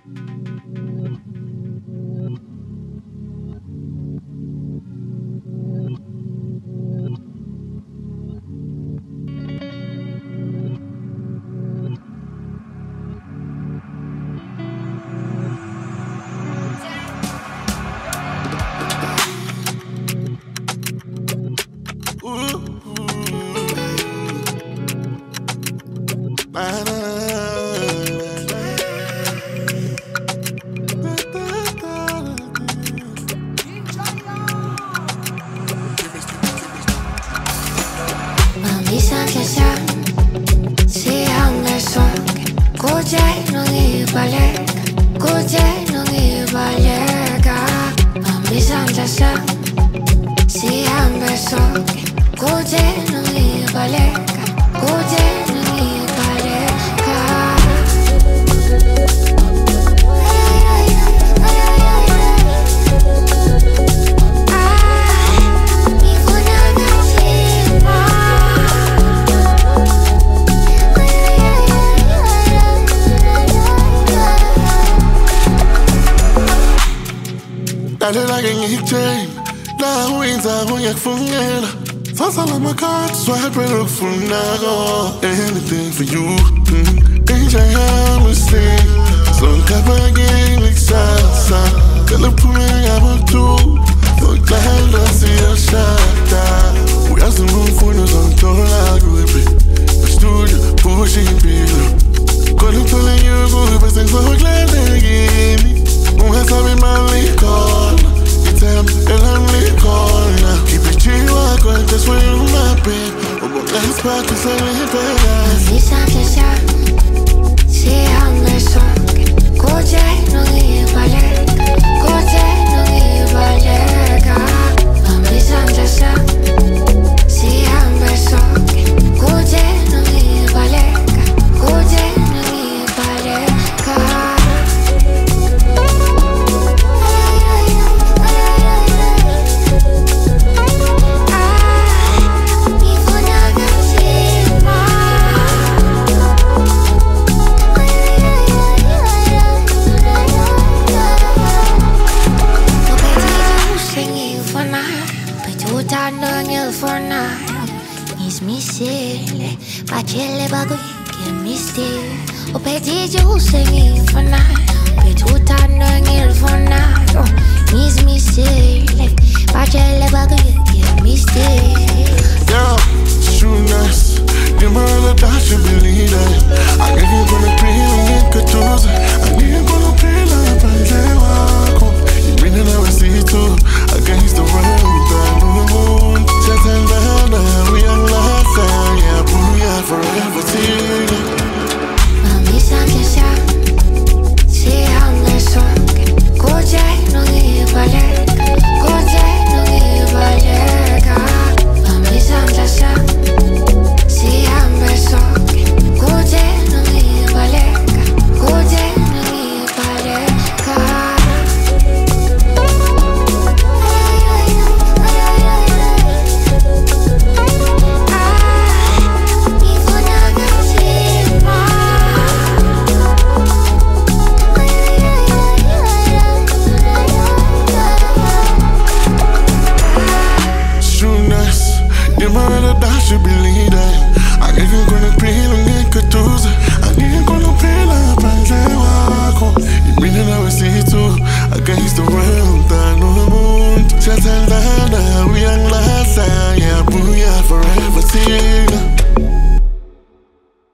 Dale like ngiyitshela la uyenzako ngiyakufungela Sasa la makati swipe look for nago Anything for you Ain't yami sing Sonkapagin ikusasa Kala phume ngabantu Sokuhlala siyashada Uyazi ngumfuno uzongithola kuphi Studio push impilo Khona uthole nyuku bese ngizokulandekini Ungasabi imali khona Ithemba elangilikhona Keep it chill, that's where you my babe Ubonga isikhathi sengiphelele Isandla sami sihambe sonke Kude nongibaleka Kude nongibaleka Bamba isandla sami sihambe sonke Kude nongibaleka Kude nongibaleka Facele bagui che mi stile O peti giuste mi fanno Per tutto il fornato Mi stile Facele bagui che mi stile Yeah, shoe nice Your mother thought she believe that I gave you gonna pay like a toes I need you gonna pay like a wako You bring it out see too Against the world, I know the moon Just and down, we are lost Yeah, booyah, forever till Mami sandla sami sihambe sonke Kude nongibaleka Kude nongibaleka Mami sandla sami sihambe sonke Kude nongibaleka Kude nongibaleka Your mother thought she believe that I gave you gonna pay like a toes I need you gonna pay like a wako You bring it out see too Against the world, I know the moon Just and down